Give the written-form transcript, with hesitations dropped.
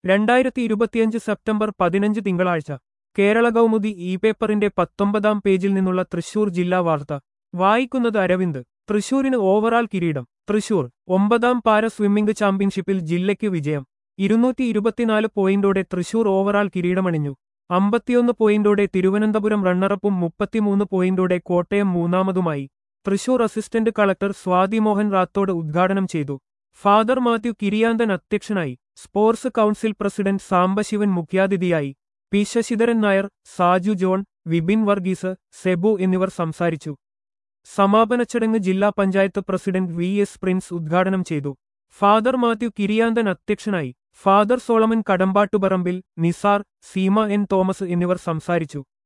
2025 September 15 തിങ്കളാഴ്ച Kerala Kaumudi E പേപ്പറിന്റെ 19-ാം പേജിൽ നിന്നുള്ള തൃശൂർ ജില്ലാ വാർത്ത വായിക്കുന്നത് അരവിന്ദ്. തൃശൂരിന് ഓവറാൾ കിരീടം. തൃശൂർ 9-ാം പാര സ്വിമ്മിംഗ് ചാമ്പ്യൻഷിപ്പിൽ ജില്ലയ്ക്ക് വിജയം. 224 പോയിന്റോടെ തൃശൂർ ഓവറാൾ കിരീടമണിഞ്ഞു. 51 പോയിന്റോടെ തിരുവനന്തപുരം റണ്ണറപ്പും 33 പോയിന്റോടെ കോട്ടയം മൂന്നാമതുമായി. തൃശൂർ അസിസ്റ്റന്റ് കളക്ടർ സ്വാതി മോഹൻ റാത്തോഡ് ഉദ്ഘാടനം ചെയ്തു. ഫാദർ മാത്യു കിരിയാന്തൻ അധ്യക്ഷനായി. സ്പോർട്സ് കൗൺസിൽ പ്രസിഡന്റ് സാംബശിവൻ മുഖ്യാതിഥിയായി. പി ശശിധരൻ നായർ, സാജു ജോൺ, വിപിൻ വർഗീസ്, സെബു എന്നിവർ സംസാരിച്ചു. സമാപന ചടങ്ങ് ജില്ലാ panchayat president V S Prince ഉദ്ഘാടനം ചെയ്തു. ഫാദർ മാത്യു കിരിയാന്തൻ അധ്യക്ഷനായി. Father Solomon Kadambattuparambil, Nisar, Seema N Thomas എന്നിവർ സംസാരിച്ചു.